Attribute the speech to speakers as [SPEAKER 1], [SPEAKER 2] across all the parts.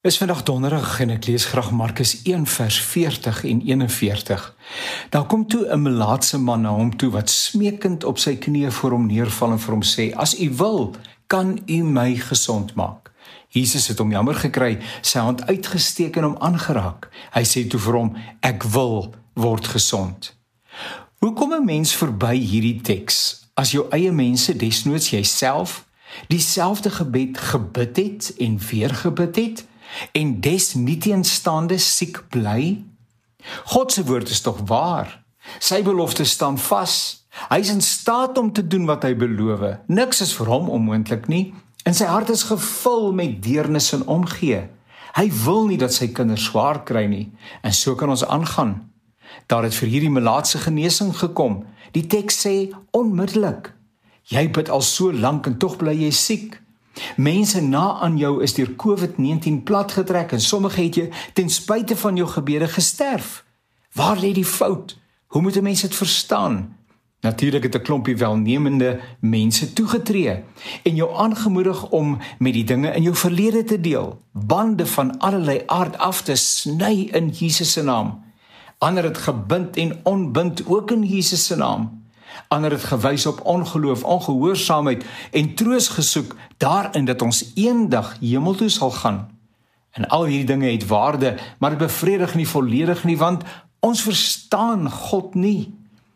[SPEAKER 1] Is vandag donderdag en ek lees graag Markus 1 vers 40 en 41. Daar kom toe 'n melaatse man na hom toe wat smeekend op sy knieë voor hom neerval en vir hom sê: "As u wil, kan u my gesond maak." Jesus het hom jammer gekry, sy hand uitgesteek en hom aangeraak. Hy sê toe vir hom: "Ek wil word gesond." Hoe kom 'n mens verby hierdie teks as jou eie mense, desnoods jouself, dieselfde gebed gebid het en weer gebid het? En desnieteenstaande siek bly? God se woord is tog waar. Sy beloftes staan vas. Hy is in staat om te doen wat hy beloof. Niks is vir hom onmoontlik nie. En sy hart is gevul met deernis en omgee. Hy wil nie dat sy kinders swaar kry nie. En so kan ons aangaan. Daar het vir hierdie melaatse genesing gekom. Die teks sê onmiddellik. Jy bid al so lank en tog bly jy siek. Mense na aan jou is deur COVID-19 platgetrek en sommige het jy ten spyte van jou gebede gesterf. Waar lê die fout? Hoe moet 'n mens dit verstaan? Natuurlik het 'n klompie welnemende mense toegetree en jou aangemoedig om met die dinge in jou verlede te deel, bande van allerlei aard af te sny in Jesus se naam. Ander het gebind en onbind ook in Jesus se naam. Ander het gewys op ongeloof, ongehoorsaamheid en troos gesoek daarin dat ons eendag hemel toe sal gaan. En al hierdie dinge het waarde, maar dit bevredig nie volledig nie, want ons verstaan God nie.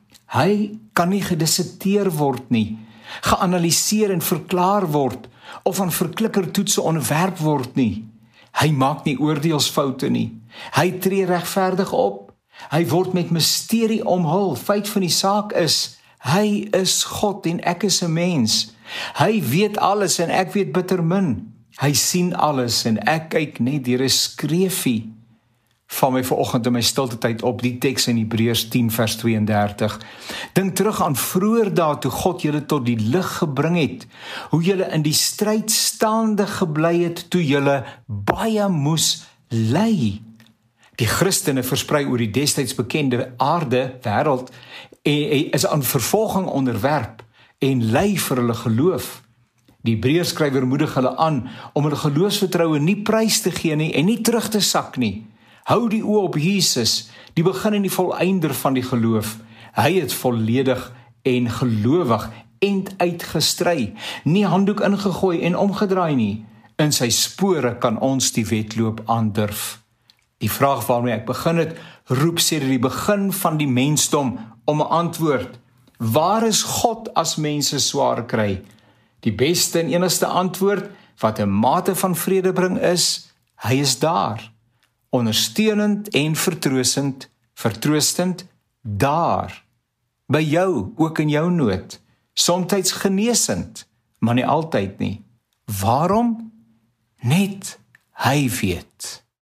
[SPEAKER 1] Hy kan nie gedisseteer word nie, geanaliseer en verklaar word, of aan verklikkertoetse onderwerp word nie. Hy maak nie oordeelsfoute nie. Hy tree regverdig op. Hy word met misterie omhul. Feit van die saak is, hy is God en ek is 'n mens. Hy weet alles en ek weet bitter min. Hy sien alles en ek kyk net deur 'n skreefie. Val my vanoggend in my stilte tyd op die teks in Hebreërs 10 vers 32. Dink terug aan vroeër dae toe God julle tot die lig gebring het, hoe julle in die stryd staande gebly het toe julle baie moes ly. Die Christene versprei oor die destyds bekende aarde, wêreld, is aan vervolging onderwerp en ly vir hulle geloof. Die Hebreërskrywer moedig hulle aan om hulle geloofsvertroue nie prys te gee nie en nie terug te sak nie. Hou die oë op Jesus, die begin en die volëinder van die geloof. Hy het volledig en gelowig end uitgestry, nie handdoek ingegooi en omgedraai nie. In sy spore kan ons die wedloop aandurf. Die vraag waarmee ek begin het, roep sedert die begin van die mensdom om 'n antwoord. Waar is God as mense swaar kry? Die beste en enigste antwoord wat 'n mate van vrede bring is, hy is daar. Ondersteunend en vertroostend daar. By jou, ook in jou nood. Somtyds genesend, maar nie altyd nie. Waarom? Net hy weet.